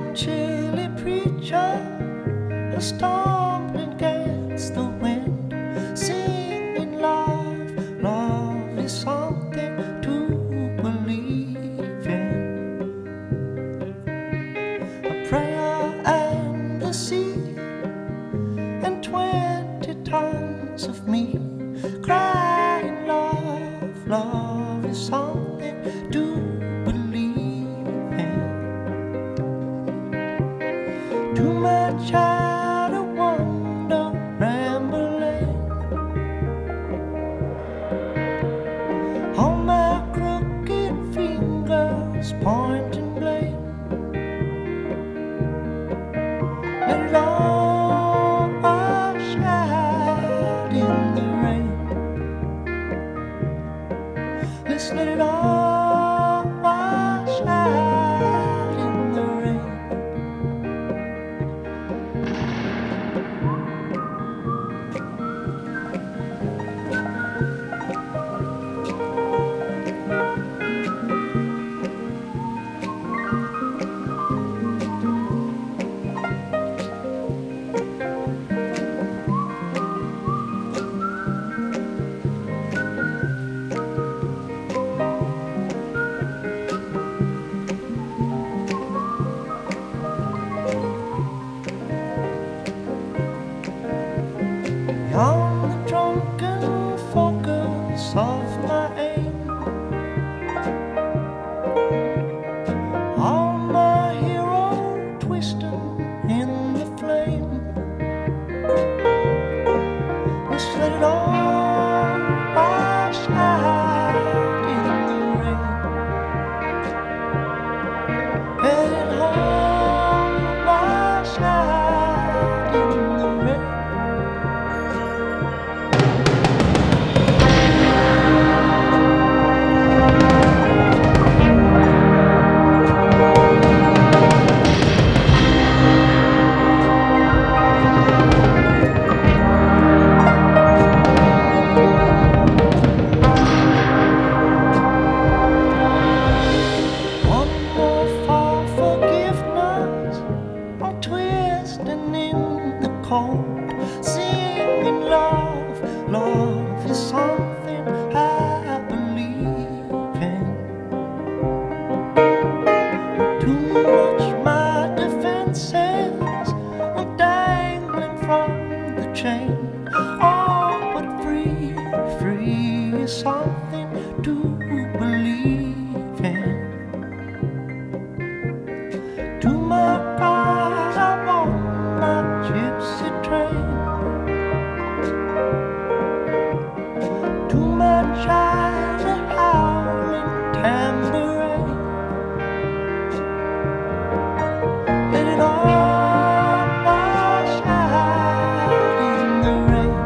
chilly preacher, a stumbling against the wind, singing love, love is something to believe in. A prayer and the sea, and 20 tons of me crying love, love is something to believe in. Too much out of wonder, rambling on my crooked fingers, pointing blame. Let it all wash out in the rain. Let's let it all wash out in the rain. On the drunken focus of my aim, on my hero twisting in the flame. Let's let it all wash out in the rain. Let it all wash out in the rain. Twisting in the cold, singing love, love is something I believe in. Too much my defenses are dangling from the chain. Oh, but free, free is something to believe in. To my pride, I'm on my gypsy train. To my child, a howling tambourine. Let it all wash out in the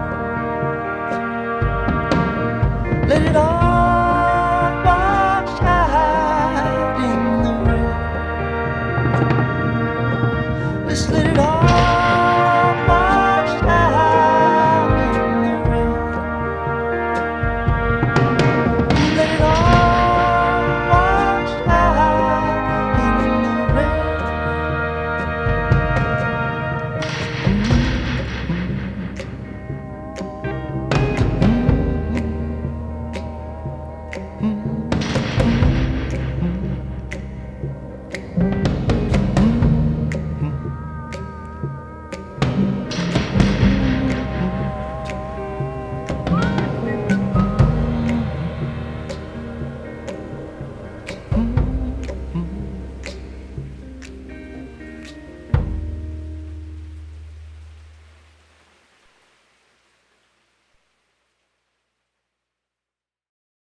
rain. Let it all wash out in the rain. Let's let it